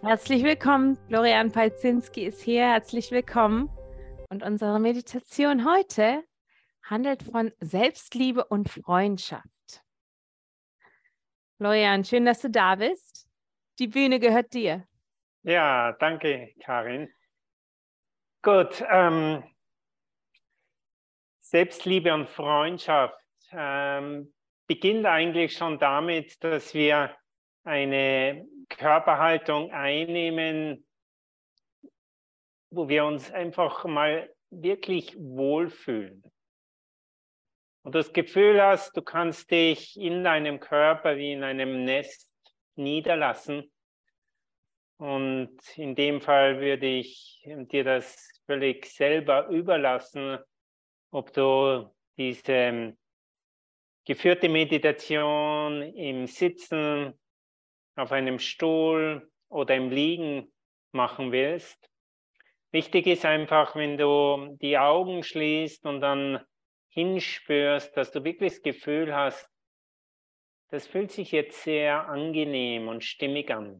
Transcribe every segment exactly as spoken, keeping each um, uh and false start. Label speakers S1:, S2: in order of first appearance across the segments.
S1: Herzlich willkommen, Florian Palzinski ist hier. Herzlich willkommen. Und unsere Meditation heute handelt von Selbstliebe und Freundschaft. Florian, schön, dass du da bist. Die Bühne gehört dir.
S2: Ja, danke, Karin. Gut, ähm, Selbstliebe und Freundschaft ähm, beginnt eigentlich schon damit, dass wir eine Körperhaltung einnehmen, wo wir uns einfach mal wirklich wohlfühlen. Und das Gefühl hast, du kannst dich in deinem Körper wie in einem Nest niederlassen. Und in dem Fall würde ich dir das völlig selber überlassen, ob du diese geführte Meditation im Sitzen, auf einem Stuhl oder im Liegen machen willst. Wichtig ist einfach, wenn du die Augen schließt und dann hinspürst, dass du wirklich das Gefühl hast, das fühlt sich jetzt sehr angenehm und stimmig an.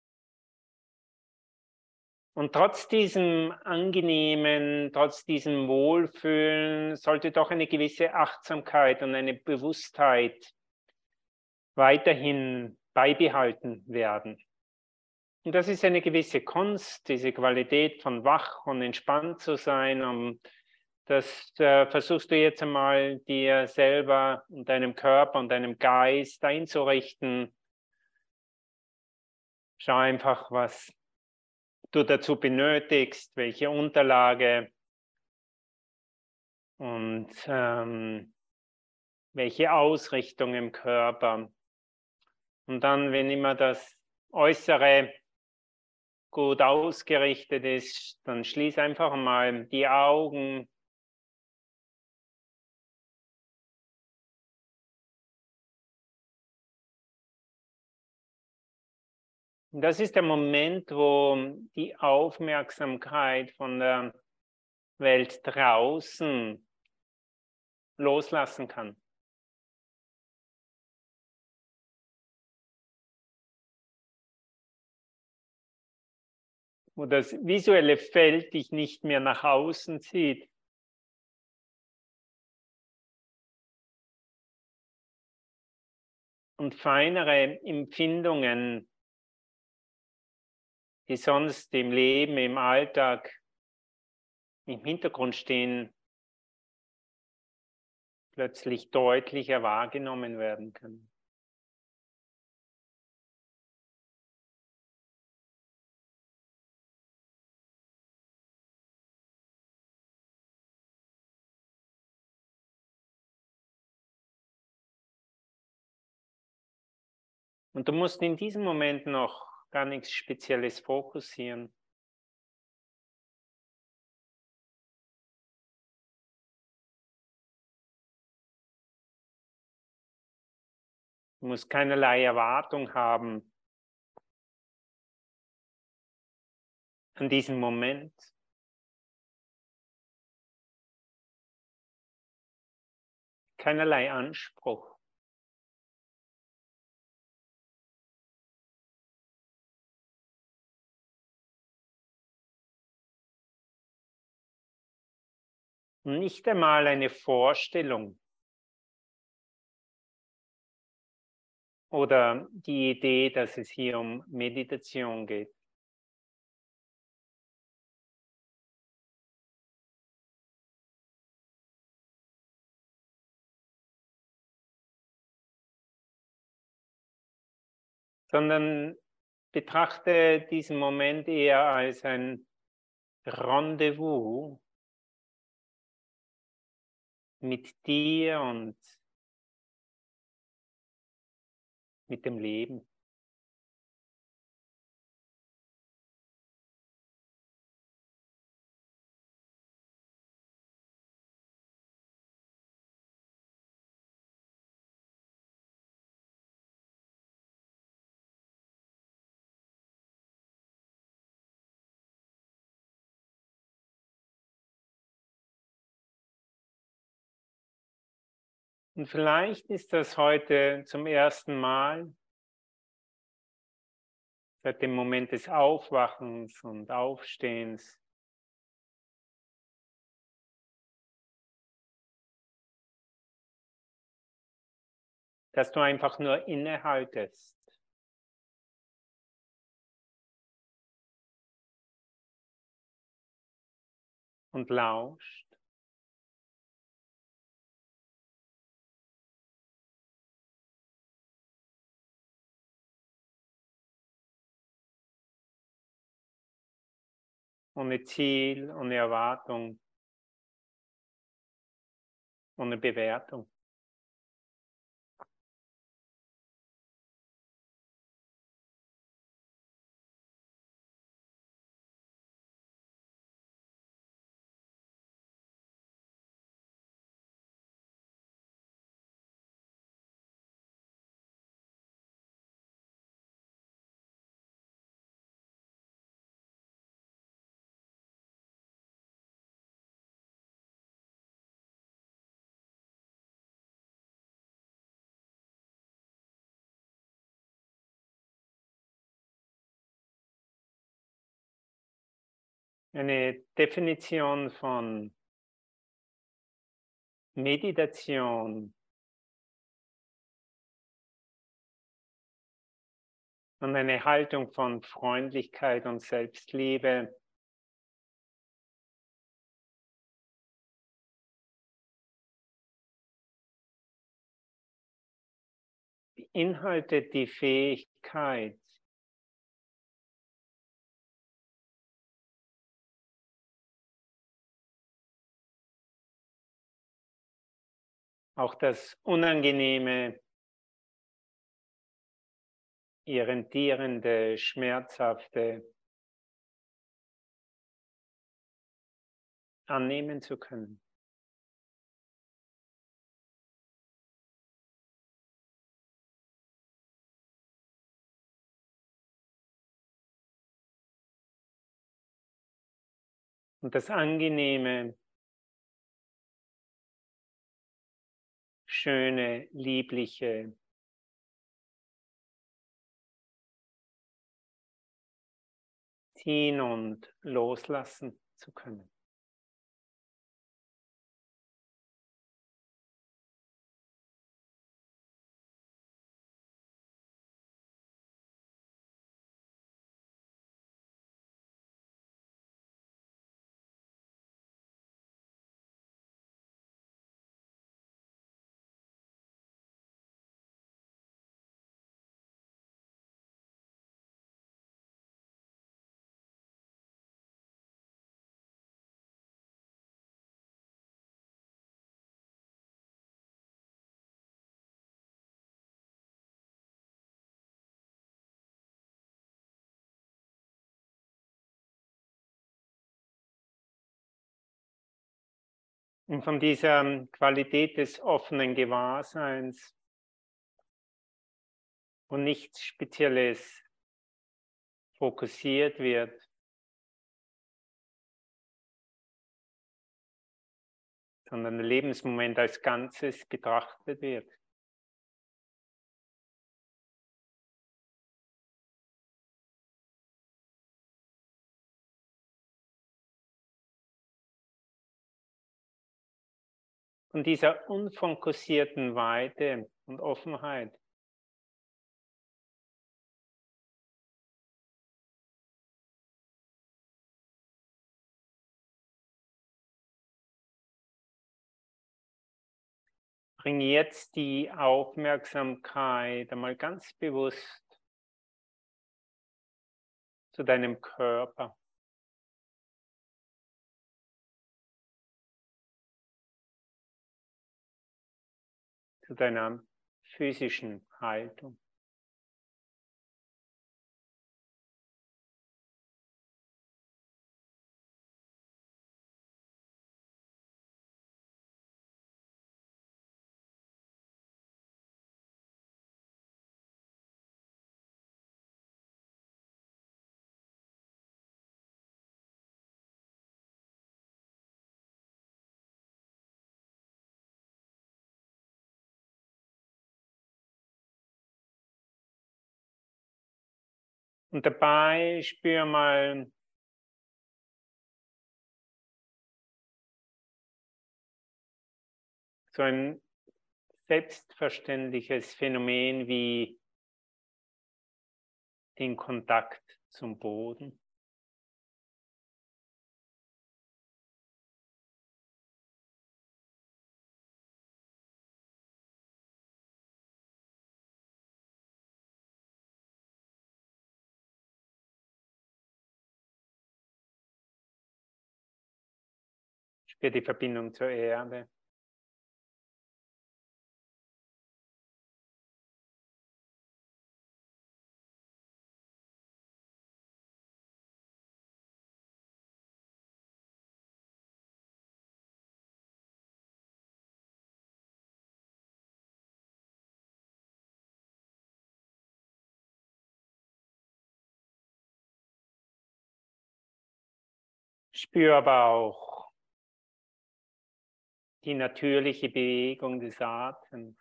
S2: Und trotz diesem angenehmen, trotz diesem Wohlfühlen sollte doch eine gewisse Achtsamkeit und eine Bewusstheit weiterhin beibehalten werden. Und das ist eine gewisse Kunst, diese Qualität von wach und entspannt zu sein. Und das äh, versuchst du jetzt einmal dir selber und deinem Körper und deinem Geist einzurichten. Schau einfach, was du dazu benötigst, welche Unterlage und ähm, welche Ausrichtung im Körper. Und dann, wenn immer das Äußere gut ausgerichtet ist, dann schließ einfach mal die Augen. Und das ist der Moment, wo die Aufmerksamkeit von der Welt draußen loslassen kann. Wo das visuelle Feld dich nicht mehr nach außen zieht. Und feinere Empfindungen, die sonst im Leben, im Alltag im Hintergrund stehen, plötzlich deutlicher wahrgenommen werden können. Und du musst in diesem Moment noch gar nichts Spezielles fokussieren. Du musst keinerlei Erwartung haben an diesem Moment. Keinerlei Anspruch. Nicht einmal eine Vorstellung oder die Idee, dass es hier um Meditation geht. Sondern betrachte diesen Moment eher als ein Rendezvous mit dir und mit dem Leben. Und vielleicht ist das heute zum ersten Mal, seit dem Moment des Aufwachens und Aufstehens. Dass du einfach nur innehaltest. Und lauscht. Ohne Ziel, ohne Erwartung, ohne Bewertung. Eine Definition von Meditation und eine Haltung von Freundlichkeit und Selbstliebe beinhaltet die Fähigkeit, auch das Unangenehme, Irritierende, Schmerzhafte annehmen zu können. Und das Angenehme, Schöne, Liebliche, ziehen und loslassen zu können. Und von dieser Qualität des offenen Gewahrseins, wo nichts Spezielles fokussiert wird, sondern der Lebensmoment als Ganzes betrachtet wird. Von dieser unfokussierten Weite und Offenheit bring jetzt die Aufmerksamkeit einmal ganz bewusst zu deinem Körper. Zu deiner physischen Haltung. Und dabei spür mal so ein selbstverständliches Phänomen wie den Kontakt zum Boden. Spür die Verbindung zur Erde. Spür aber auch die natürliche Bewegung des Atems.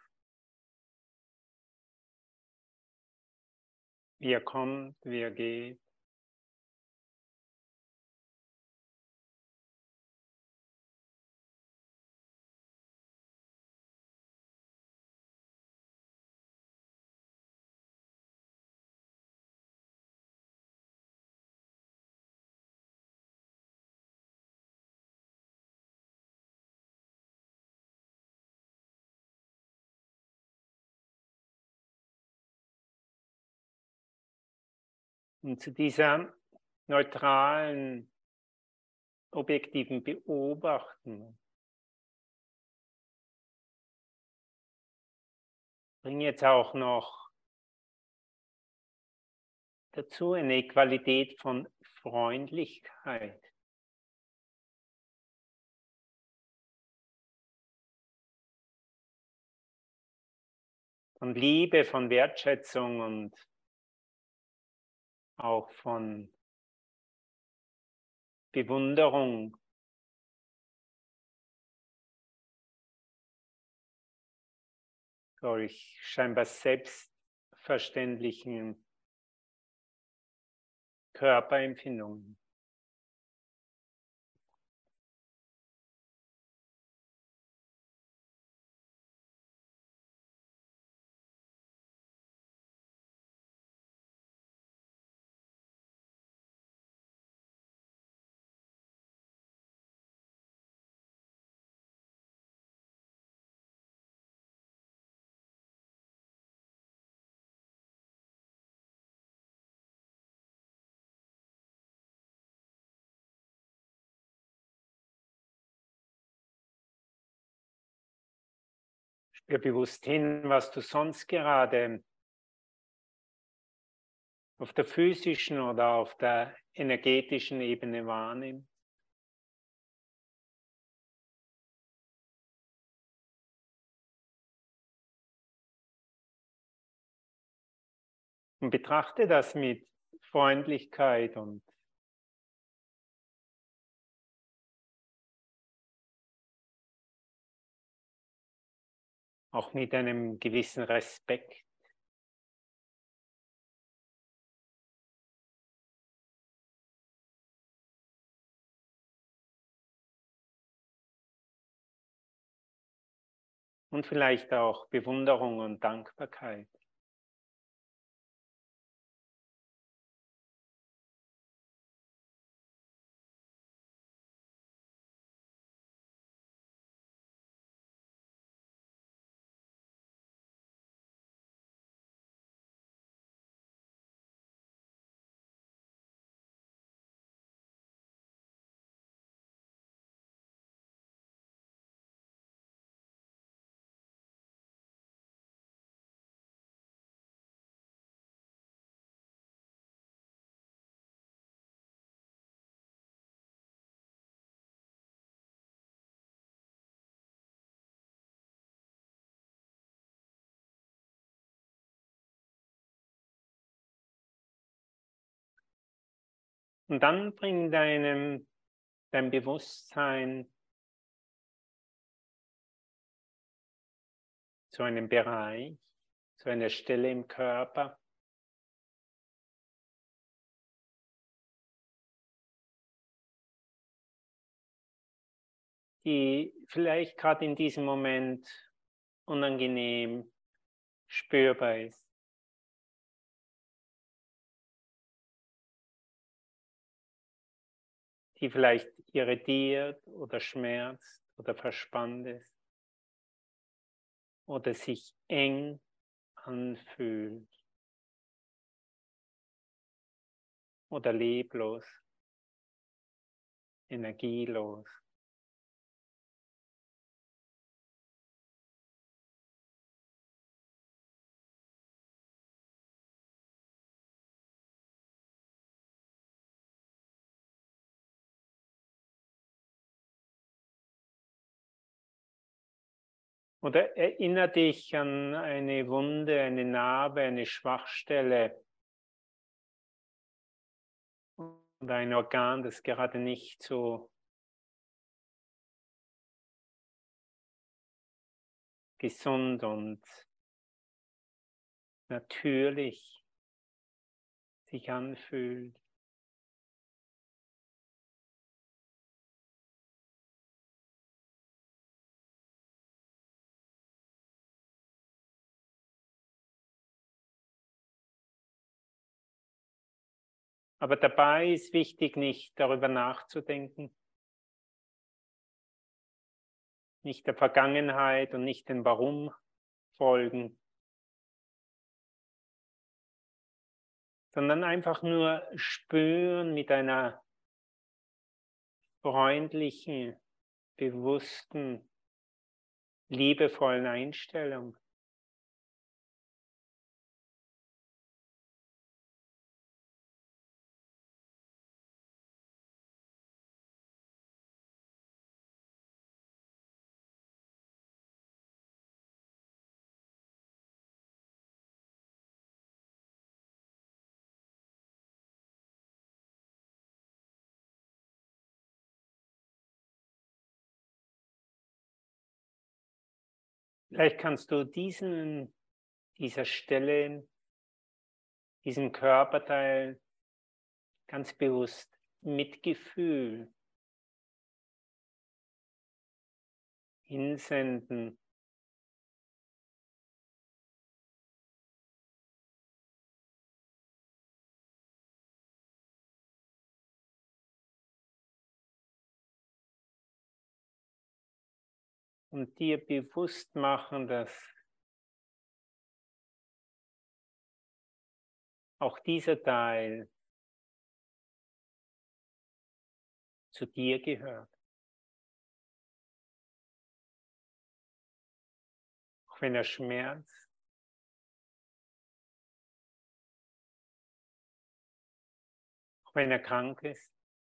S2: Wie er kommt, wie er geht. Und zu dieser neutralen, objektiven Beobachten bring jetzt auch noch dazu eine Qualität von Freundlichkeit. Von Liebe, von Wertschätzung und auch von Bewunderung. Durch scheinbar selbstverständlichen Körperempfindungen. Spür bewusst hin, was du sonst gerade auf der physischen oder auf der energetischen Ebene wahrnimmst. Und betrachte das mit Freundlichkeit und auch mit einem gewissen Respekt. Und vielleicht auch Bewunderung und Dankbarkeit. Und dann bring deinem, dein Bewusstsein zu einem Bereich, zu einer Stelle im Körper, die vielleicht gerade in diesem Moment unangenehm spürbar ist. Die vielleicht irritiert oder schmerzt oder verspannt ist oder sich eng anfühlt oder leblos, energielos. Oder erinnere dich an eine Wunde, eine Narbe, eine Schwachstelle oder ein Organ, das gerade nicht so gesund und natürlich sich anfühlt. Aber dabei ist wichtig, nicht darüber nachzudenken, nicht der Vergangenheit und nicht dem Warum folgen, sondern einfach nur spüren mit einer freundlichen, bewussten, liebevollen Einstellung. Vielleicht kannst du diesen, dieser Stelle, diesem Körperteil ganz bewusst Mitgefühl hinsenden. Und dir bewusst machen, dass auch dieser Teil zu dir gehört. Auch wenn er schmerzt, auch wenn er krank ist.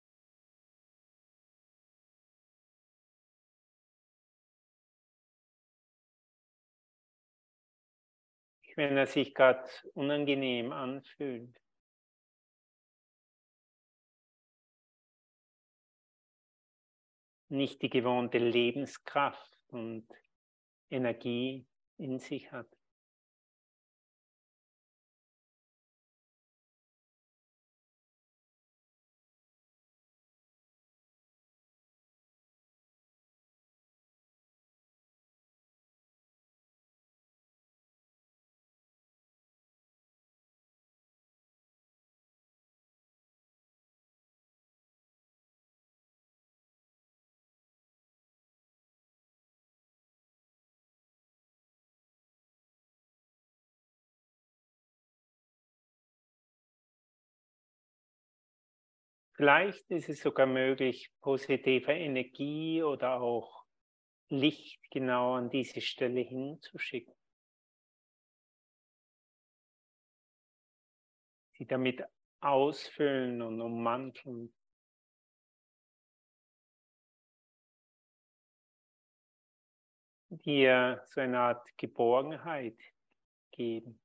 S2: Wenn er sich gerade unangenehm anfühlt. Nicht die gewohnte Lebenskraft und Energie in sich hat. Vielleicht ist es sogar möglich, positive Energie oder auch Licht genau an diese Stelle hinzuschicken. Sie damit ausfüllen und ummanteln. Dir so eine Art Geborgenheit geben.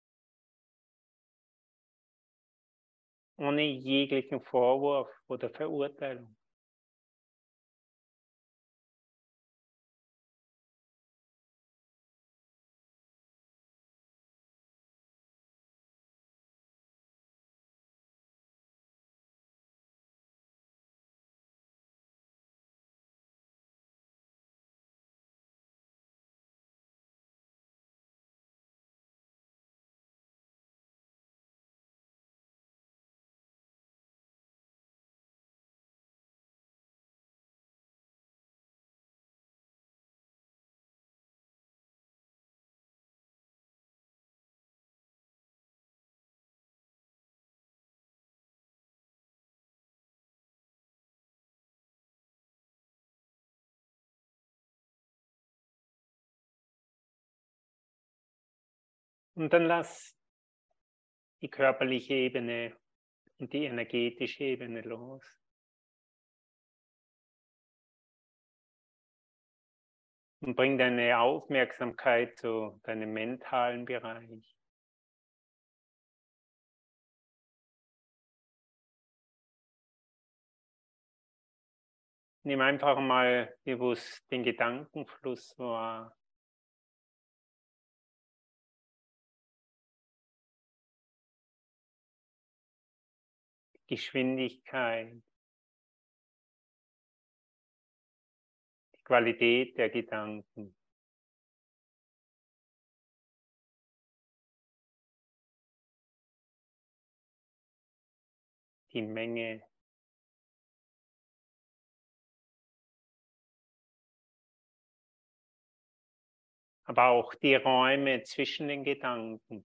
S2: Ohne jeglichen Vorwurf oder Verurteilung. Und dann lass die körperliche Ebene und die energetische Ebene los. Und bring deine Aufmerksamkeit zu deinem mentalen Bereich. Nimm einfach mal bewusst den Gedankenfluss wahr. Geschwindigkeit, die Qualität der Gedanken. Die Menge. Aber auch die Räume zwischen den Gedanken.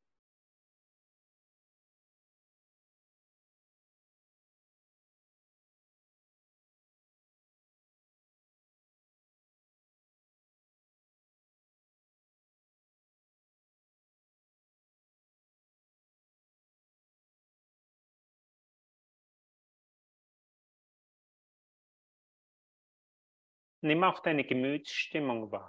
S2: Nimm auch deine Gemütsstimmung wahr.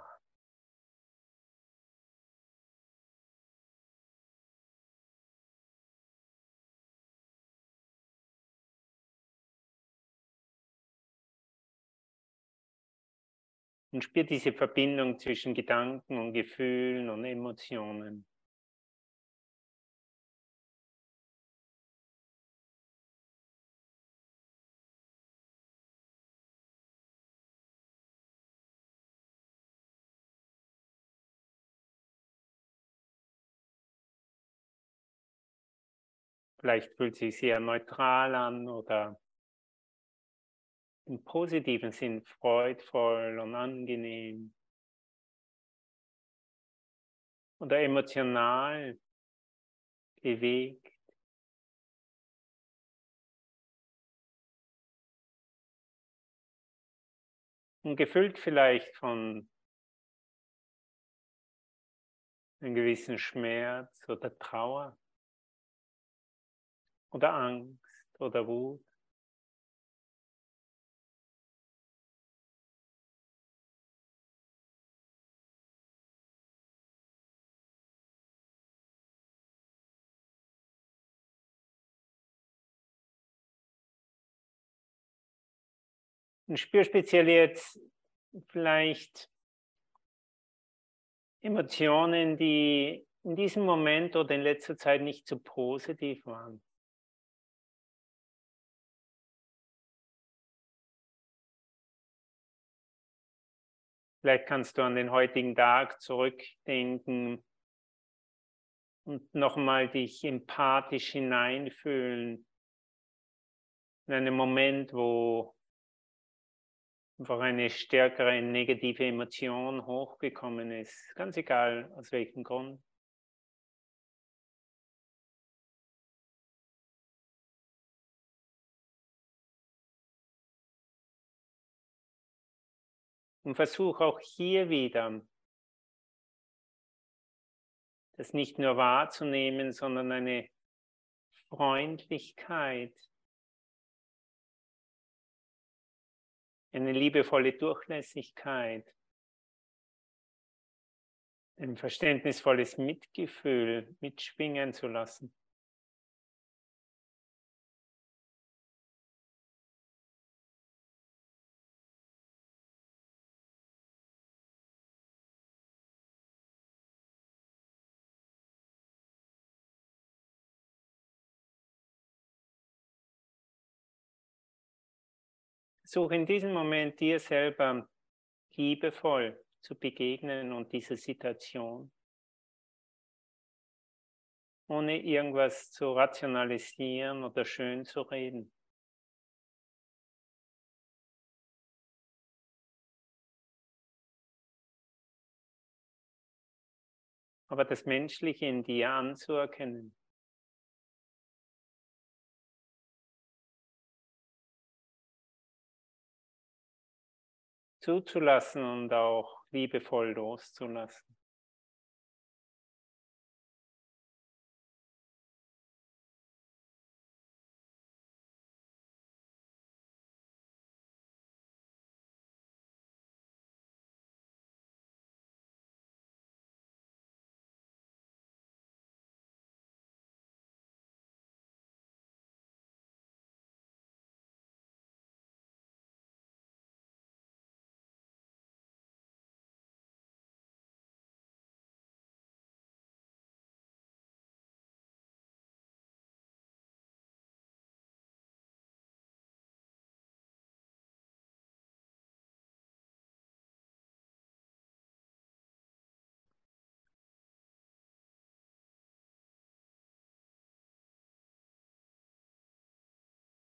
S2: Und spür diese Verbindung zwischen Gedanken und Gefühlen und Emotionen. Vielleicht fühlt es sich sehr neutral an oder im positiven Sinn freudvoll und angenehm. Oder emotional bewegt. Und gefüllt vielleicht von einem gewissen Schmerz oder Trauer oder Angst oder Wut. Und spür speziell jetzt vielleicht Emotionen, die in diesem Moment oder in letzter Zeit nicht so positiv waren. Vielleicht kannst du an den heutigen Tag zurückdenken und nochmal dich empathisch hineinfühlen in einen Moment, wo einfach eine stärkere negative Emotion hochgekommen ist, ganz egal aus welchem Grund. Und versuch auch hier wieder, das nicht nur wahrzunehmen, sondern eine Freundlichkeit, eine liebevolle Durchlässigkeit, ein verständnisvolles Mitgefühl mitschwingen zu lassen. Suche in diesem Moment dir selber liebevoll zu begegnen und dieser Situation, ohne irgendwas zu rationalisieren oder schön zu reden. Aber das Menschliche in dir anzuerkennen. Zuzulassen und auch liebevoll loszulassen.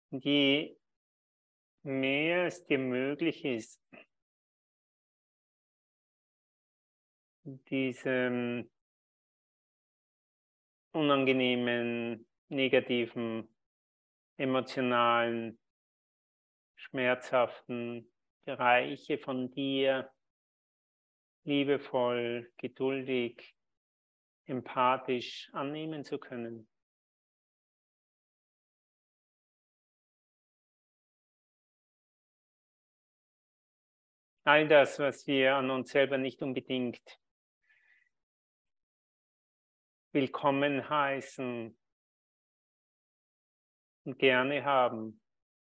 S2: Und je mehr es dir möglich ist, diesem unangenehmen, negativen, emotionalen, schmerzhaften Bereiche von dir liebevoll, geduldig, empathisch annehmen zu können. All das, was wir an uns selber nicht unbedingt willkommen heißen und gerne haben.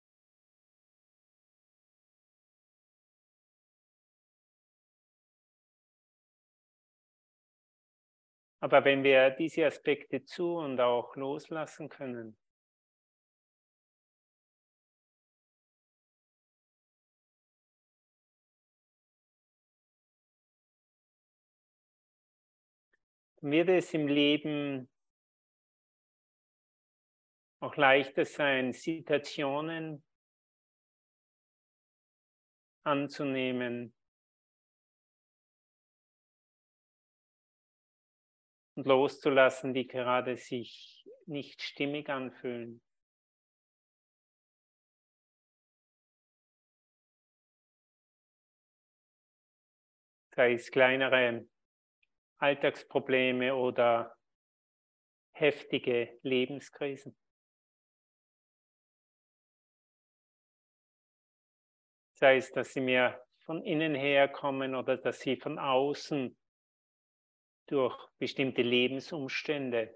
S2: Aber wenn wir diese Aspekte zu und auch loslassen können, dann wird es im Leben auch leichter sein, Situationen anzunehmen und loszulassen, die gerade sich nicht stimmig anfühlen. Sei es kleinere Alltagsprobleme oder heftige Lebenskrisen. Sei es, dass sie mir von innen her kommen oder dass sie von außen durch bestimmte Lebensumstände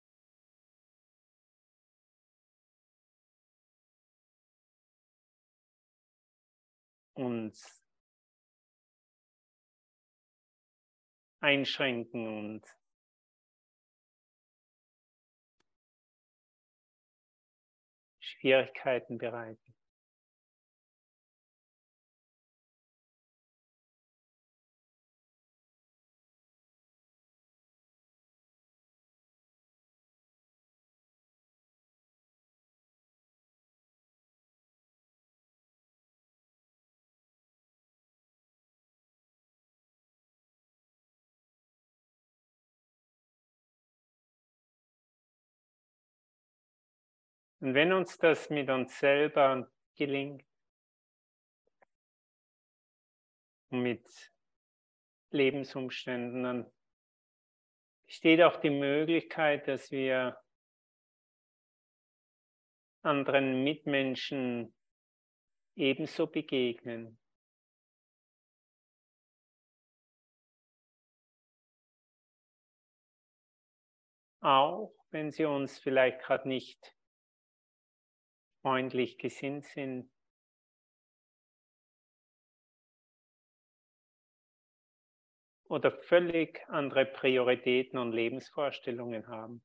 S2: uns einschränken und Schwierigkeiten bereiten. Und wenn uns das mit uns selber gelingt und mit Lebensumständen, dann besteht auch die Möglichkeit, dass wir anderen Mitmenschen ebenso begegnen. Auch wenn sie uns vielleicht gerade nicht freundlich gesinnt sind. Oder völlig andere Prioritäten und Lebensvorstellungen haben.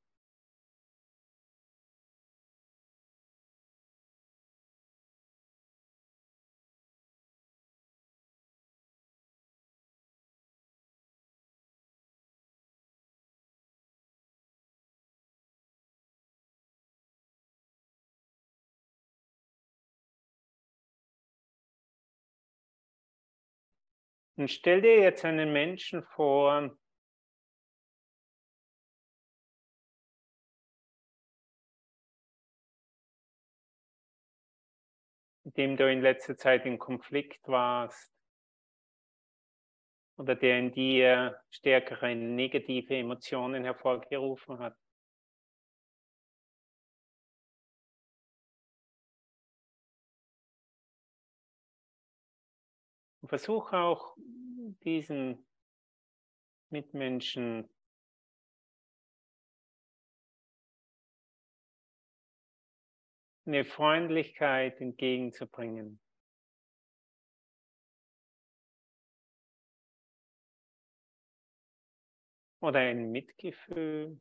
S2: Und stell dir jetzt einen Menschen vor, mit dem du in letzter Zeit in Konflikt warst oder der in dir stärkere negative Emotionen hervorgerufen hat. Und versuch auch diesen Mitmenschen eine Freundlichkeit entgegenzubringen. Oder ein Mitgefühl.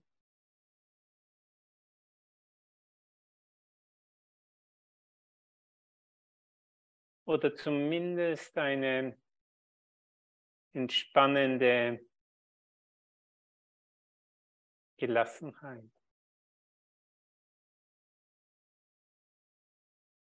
S2: Oder zumindest eine entspannende Gelassenheit.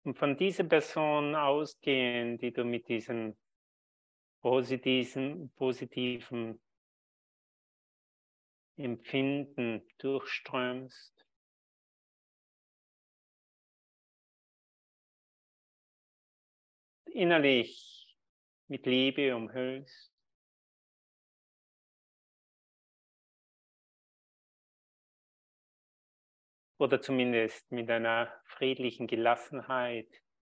S2: Und von dieser Person ausgehen, die du mit diesem positiven, positiven Empfinden durchströmst, innerlich mit Liebe umhüllst. Oder zumindest mit einer friedlichen Gelassenheit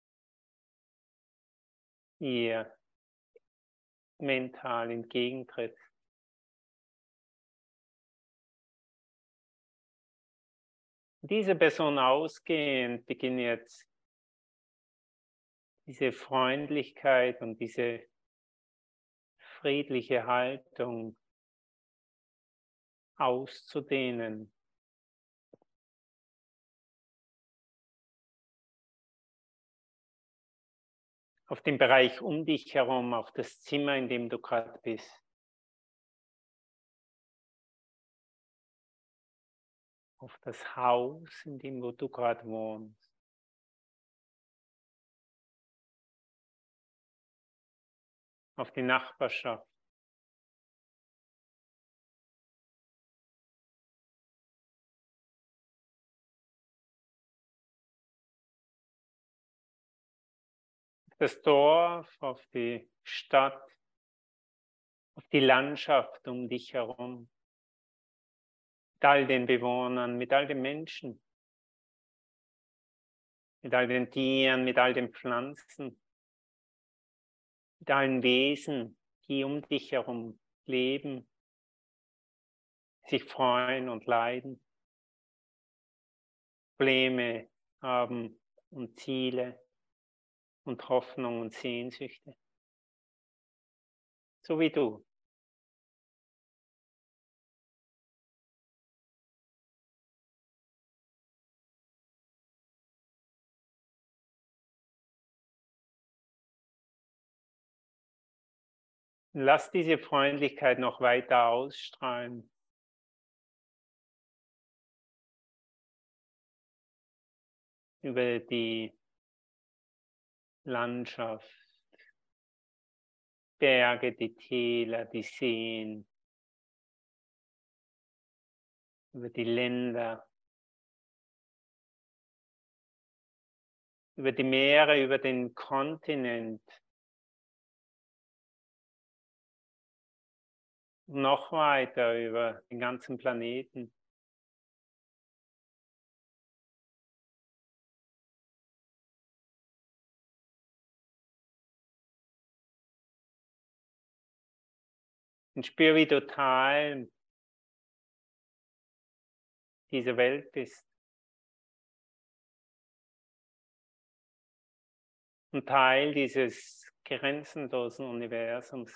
S2: ihr mental entgegentritt. Diese Person ausgehend beginnt jetzt diese Freundlichkeit und diese friedliche Haltung auszudehnen. Auf den Bereich um dich herum, auf das Zimmer, in dem du gerade bist. Auf das Haus, in dem wo du gerade wohnst. Auf die Nachbarschaft. Auf das Dorf, auf die Stadt, auf die Landschaft um dich herum. Mit all den Bewohnern, mit all den Menschen. Mit all den Tieren, mit all den Pflanzen. Mit allen Wesen, die um dich herum leben, sich freuen und leiden, Probleme haben und Ziele und Hoffnung und Sehnsüchte. So wie du. Lass diese Freundlichkeit noch weiter ausstrahlen. Über die Landschaft, Berge, die Täler, die Seen, über die Länder, über die Meere, über den Kontinent, noch weiter über den ganzen Planeten. Und spür, wie du Teil dieser Welt bist. Und Teil dieses grenzenlosen Universums.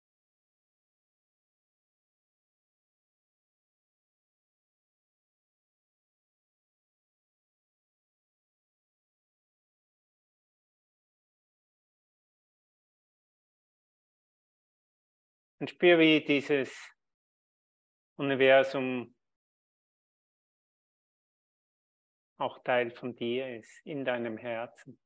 S2: Und spür, wie dieses Universum auch Teil von dir ist, in deinem Herzen.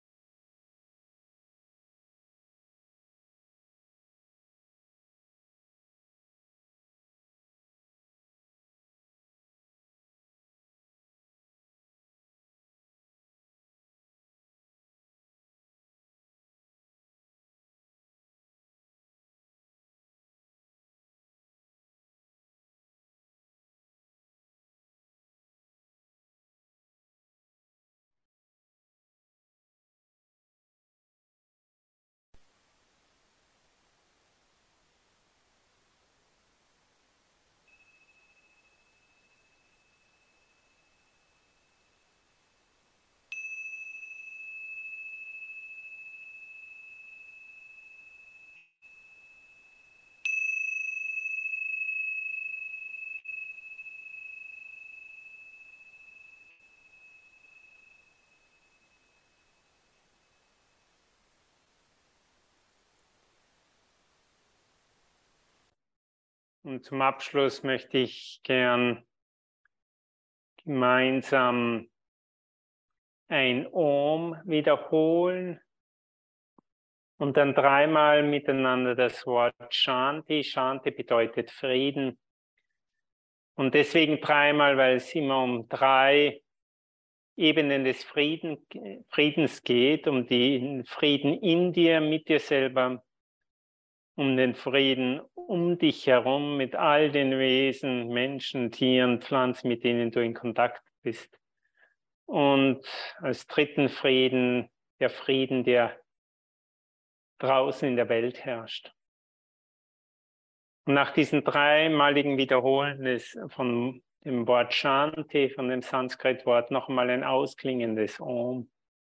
S2: Und zum Abschluss möchte ich gern gemeinsam ein Om wiederholen und dann dreimal miteinander das Wort Shanti. Shanti bedeutet Frieden. Und deswegen dreimal, weil es immer um drei Ebenen des Frieden, Friedens geht, um den Frieden in dir, mit dir selber, um den Frieden um dich herum, mit all den Wesen, Menschen, Tieren, Pflanzen, mit denen du in Kontakt bist. Und als dritten Frieden, der Frieden, der draußen in der Welt herrscht. Und nach diesem dreimaligen Wiederholen des, von dem Wort Shanti, von dem Sanskrit-Wort, nochmal ein ausklingendes Om.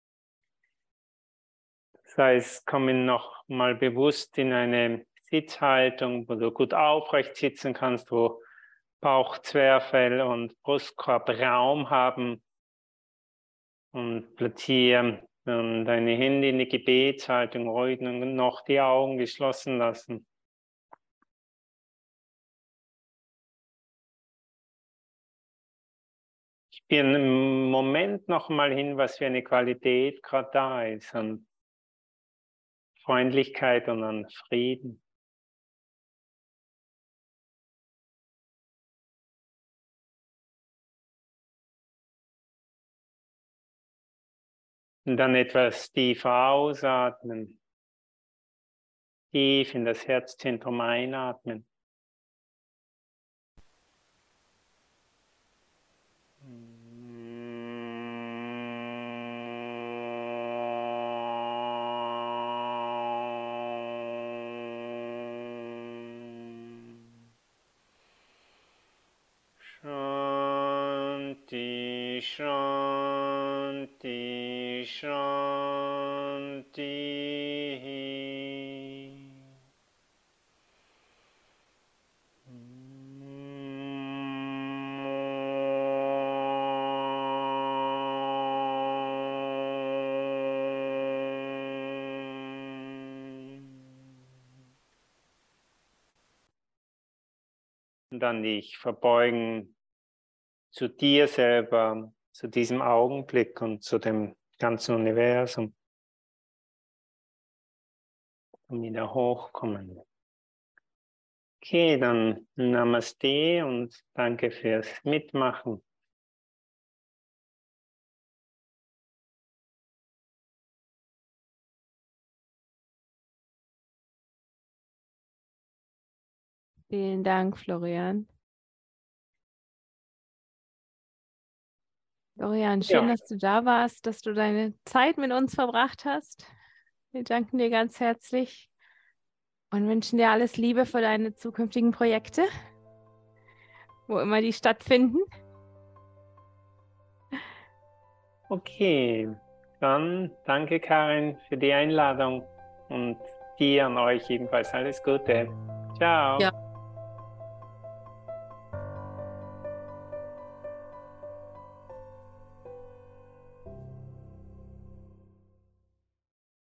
S2: Das heißt, komm nochmal bewusst in eine Sitzhaltung, wo du gut aufrecht sitzen kannst, wo Bauch, Zwerchfell und Brustkorb Raum haben. Und platziere deine Hände in die Gebetshaltung, ruhig und noch die Augen geschlossen lassen. Spüren im Moment noch mal hin, was für eine Qualität gerade da ist an Freundlichkeit und an Frieden. Und dann etwas tiefer ausatmen. Tief in das Herzzentrum einatmen. Shanti, Shanti, Shanti. Und dann dich verbeugen zu dir selber, zu diesem Augenblick und zu dem ganzen Universum. Und wieder hochkommen. Okay, dann Namaste und danke fürs Mitmachen.
S1: Vielen Dank, Florian. Florian, schön,
S2: Ja.
S1: dass du da warst, dass du deine Zeit mit uns verbracht hast. Wir danken dir ganz herzlich und wünschen dir alles Liebe für deine zukünftigen Projekte, wo immer die stattfinden.
S2: Okay, dann danke Karin für die Einladung und dir und euch ebenfalls alles Gute. Ciao.
S1: Ja.